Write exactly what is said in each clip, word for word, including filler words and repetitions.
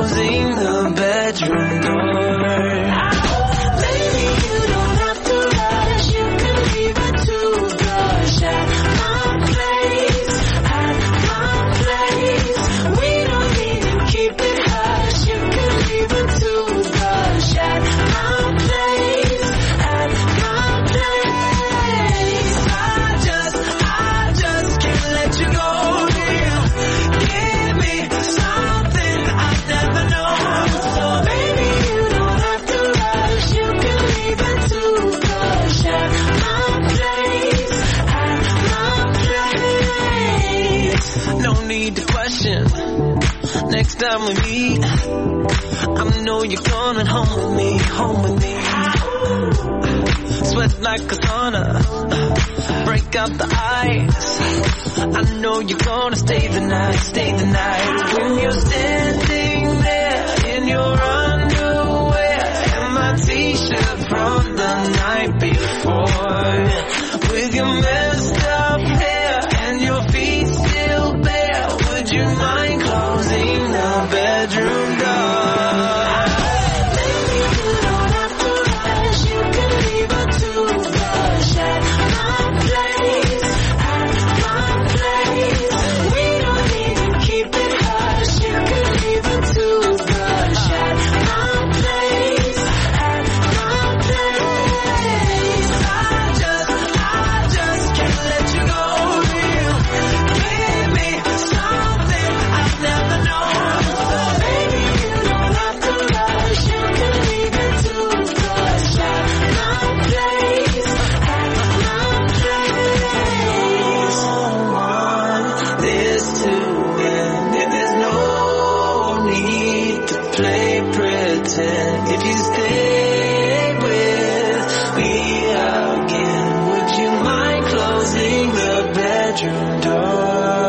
closing the bedroom door. Maybe you don't have to rush, you can leave a toothbrush at my place, at my place. We don't need to keep it hush, you can leave a toothbrush at my place, at my place. I just, I just can't let you go, dear. Give me something I never know. So baby, you don't have to rush, you can leave a toothbrush at my place, at my place. No need to question. Next time we meet, I know you're coming home with me, home with me. Sweat like a sauna, break out the ice. I know you're gonna stay the night, stay the night. When you're standing there in your underwear and my t-shirt from the night before, with your messed up hair and your feet still bare, would you mind closing the bedroom door? Maybe you don't have to rush, you can leave a toothbrush at my place, at my place. We don't need to keep it hush, you can leave a toothbrush at my place, at my place. I just, I just can't let you go, dear. Give me something I've never known. So baby, you don't have to rush, you can leave a toothbrush at my place, at my place. Don't want this to end, and there's no need to play pretend. If you stay with me again, would you mind closing the bedroom door?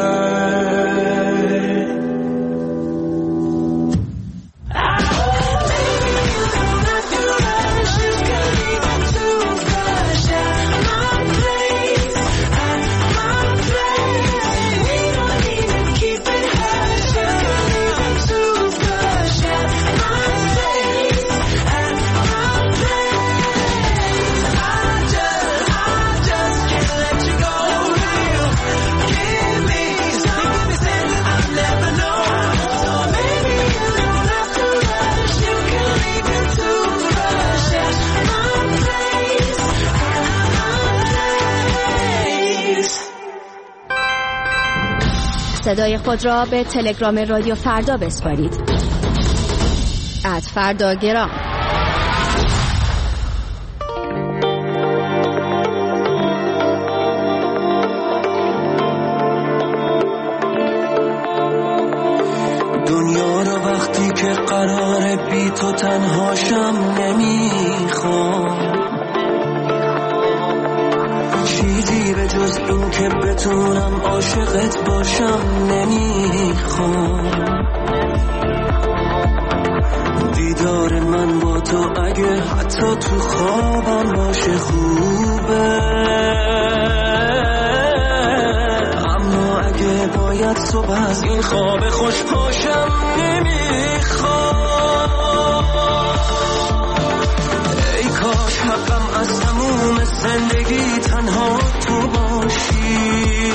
Maybe you don't have to rush, you can leave a toothbrush at my place, at my place. We don't need to keep it hush, you can leave a toothbrush at my place, at my place. I just, I just can't let you go, dear. Give me something I've never known. So maybe you don't have to rush, you can leave a toothbrush at my place, at my place. صدای خود را به تلگرام رادیو فردا بسپارید. ات فردا گرام. دنیا رو وقتی که قراره بی تو تنهاشم نمیخوام، چیزی به جز این که بتونم عاشقت باشم نمیخوام. دیدار من با تو اگه حتی تو خوابم باشه خوبه، اما اگه باید صبح از این خواب خوش پاشم نمیخوام. ای کاش حقم از تموم زندگی تنها تو باشی،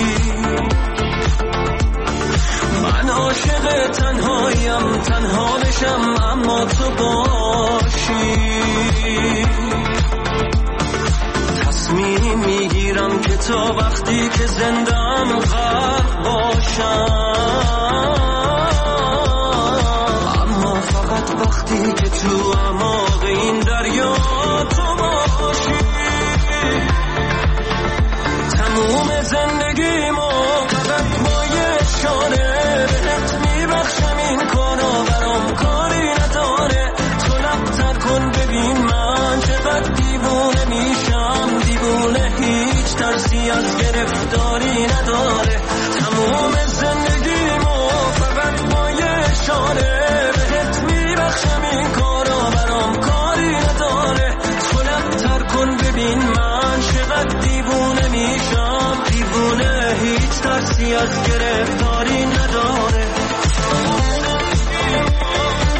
من عاشق تنهایم، تنها بشم اما تو باشی. تصمیم میگیرم که تا وقتی که زندم غرق باشم، اما فقط وقتی که تو اعماق این دریا تو باشی. تموم زندگیمو فقط با یه اشاره بهت میبخشم، این کارا برام کاری نداره. تو لبتر کن ببین من چقدر دیوونه میشم، دیوونه هیچ ترسی از گرفتاری نداره. تموم زندگیمو فقط با یه اشاره بهت میبخشم، این کارا برام کاری نداره. تو لبتر کن ببین من چقدر دیوونه میشم، دیوونه هیچ ترسی از گرفتاری نداره.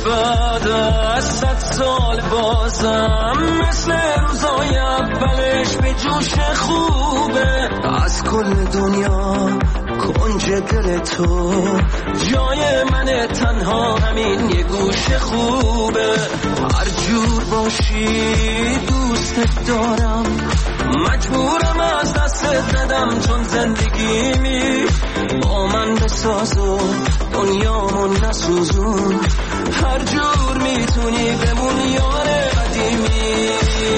بعد از صد سال بازم مثل روزای اولش به جوش خوبه. از کل دنیا کنج دل تو جای من تنها همین یه گوش خوبه. هر جور باشی دوستت دارم، مجبورم از دستت ندم چون زندگیمی با من بساز و دنیامون نسوزون. هر جور میتونی بمون یار قدیمی.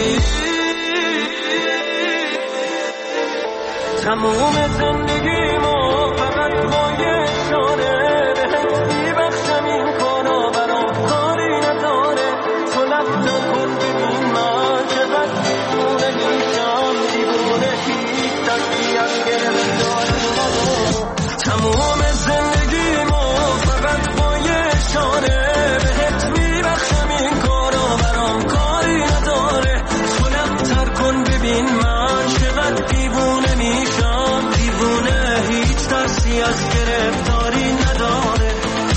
تموم زندگیمو فقط با یه اشاره بهت میبخشم، این کارا برام کاری نداره. تو لفتم کن ببین من چقدر دیوونه میشم، دیوونه هیچ دستی از گرفتاری نداره. تموم زندگیمو فقط با یه اشاره بهت میبخشم، این کارا برام کاری نداره. تو لفتر کن ببین من چقدر دیوونه میشم، دیوونه هیچ ترسی از گرفتاری نداره.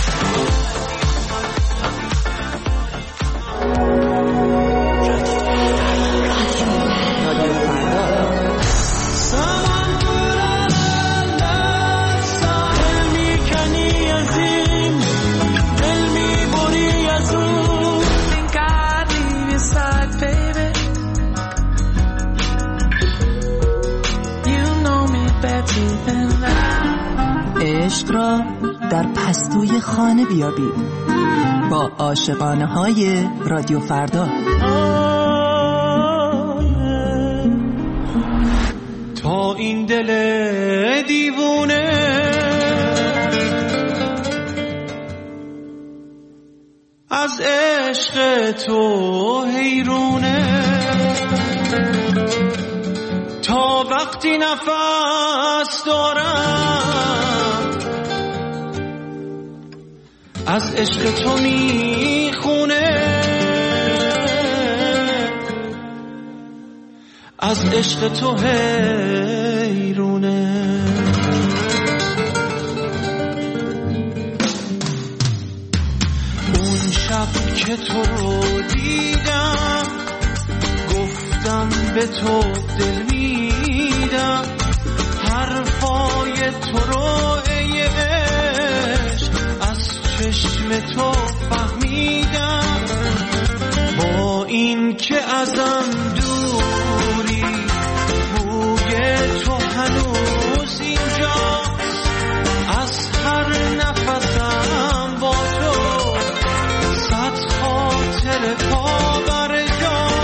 عشق را در پستوی خانه بیابید با عاشقانه های رادیو فردا. تا این دل دیوونه از عشق تو حیرونه، تا وقتی نفس دارم از عشق تو میخونه، از عشق تو حیرونه. اون شب که تو رو دیدم گفتم به تو دل میدم، حرفای تو رو ای عشق از چشم تو فهمیدم. با این که ازم دوری بوی تو هنوز اینجاست، از هر نفسم با تو صد خاطر پا بر جا.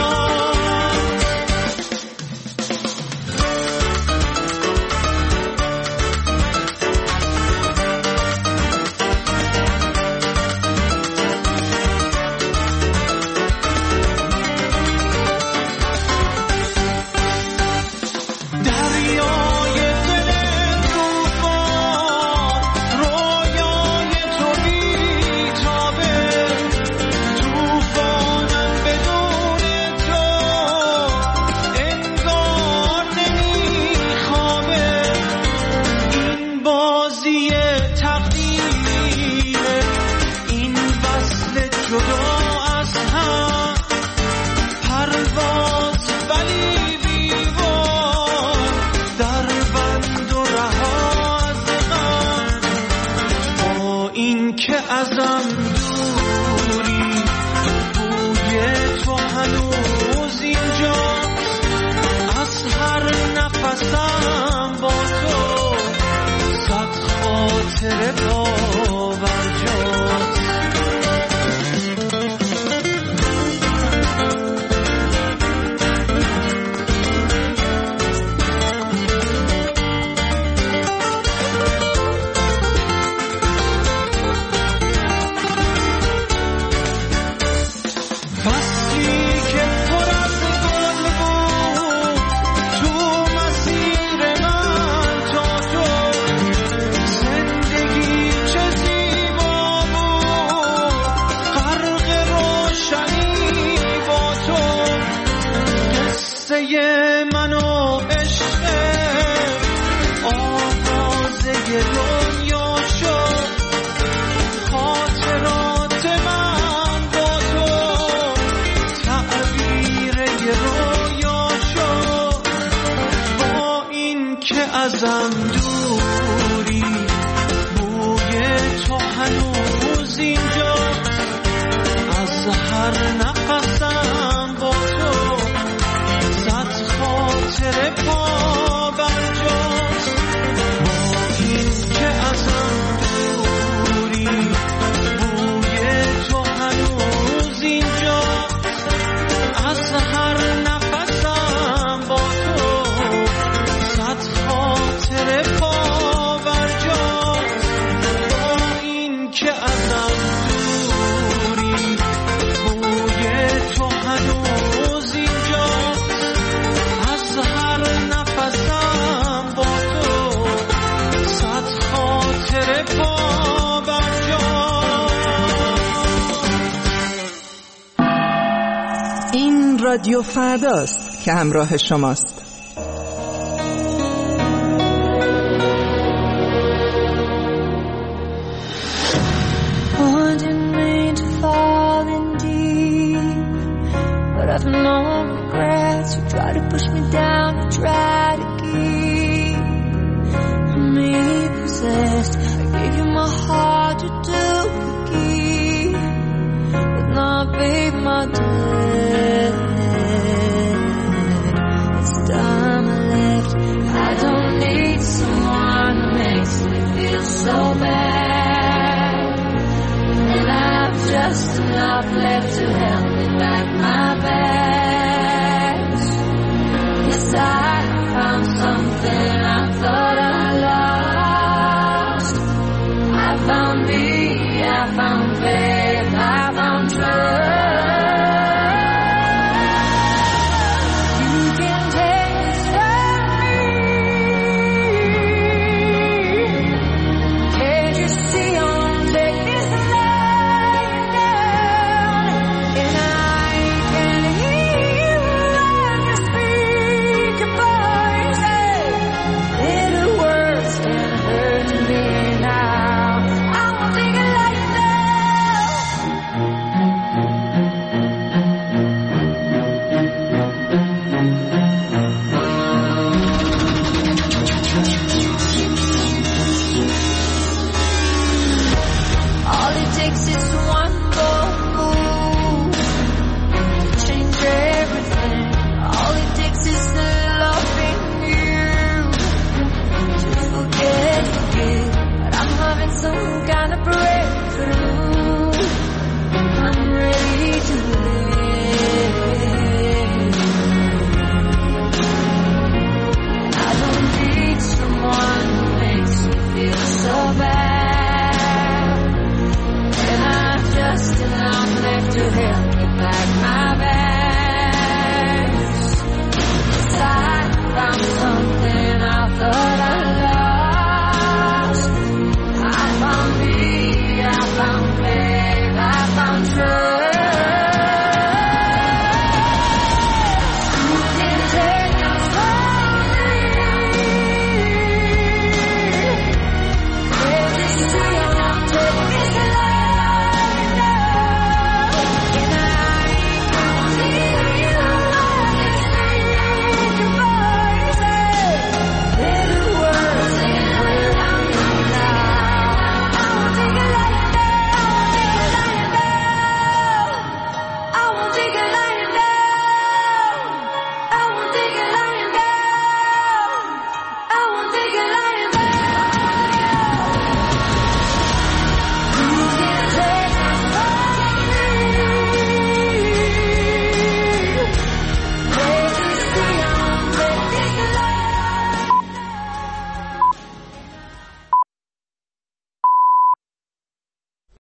رادیو فرداست که همراه شماست. I've no regrets. You try to push me down, you try to keep me possessed. I gave you my heart, you took the key, but now, babe, my dead. It's time I left. I don't need someone who makes me feel so bad, and I've just enough left to help me back my bags. Yes, I found something I thought I lost. I found me, I found faith.